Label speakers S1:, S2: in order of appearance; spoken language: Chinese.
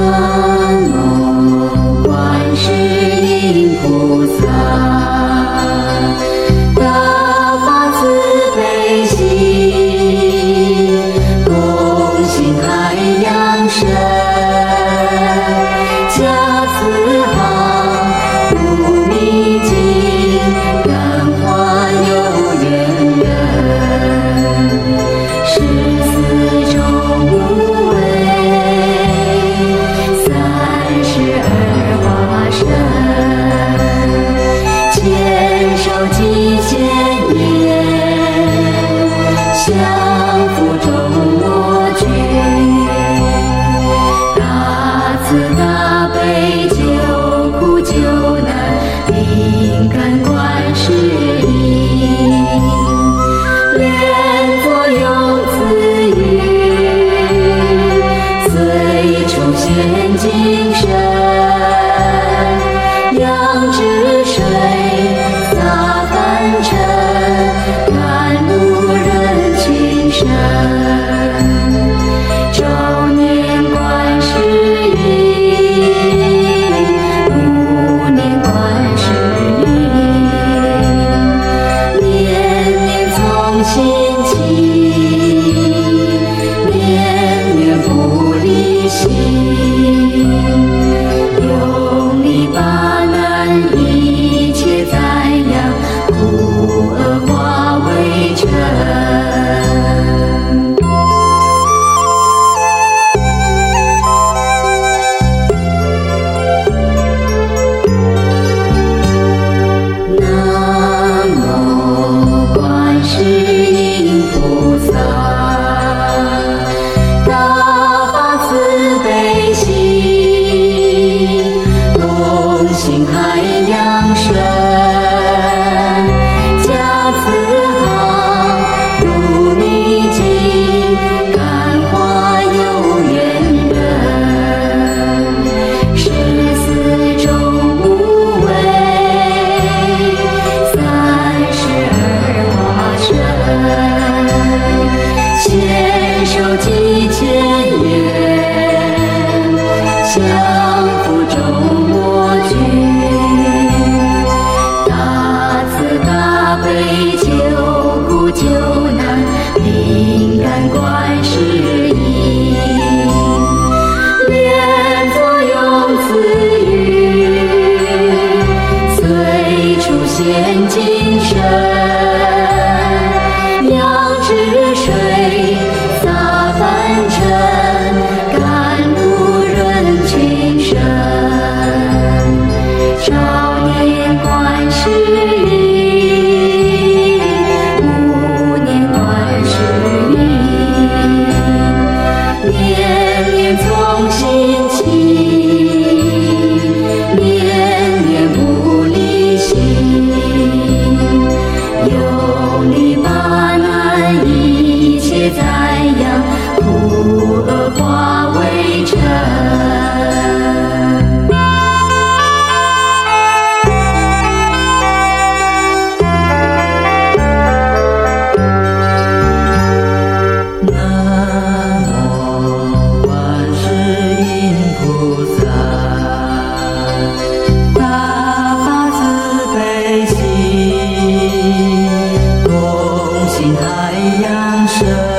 S1: 南无观世音菩萨，大发慈悲心，共行海洋深，加慈航，无秘境，感化有缘人，十四种无畏，32化身，千手几千年，降伏众魔君，大慈大悲救苦救难，灵感观世音，莲座有慈语，随处现精神，扬之水，洒凡尘，甘露人群生，照念观世音，无念观世音，念念从心起，念念不离心，用力把难一切灾殃，苦厄化为尘。南无观世音菩萨，大发慈悲心，共行海洋深，加慈航，入秘境，感化有缘人，十四种无畏，32化身，千手几千年，降伏众魔君，大慈大悲救苦救难，灵感观世音，莲座有慈语，随处现精神，扬之水，洒凡尘，甘露人群生，照念观世音，无念观世音，念念从心起，念念不离心，用力把难一切灾殃，苦厄化为尘。南无观世音菩萨，大发慈悲心，共行海洋深。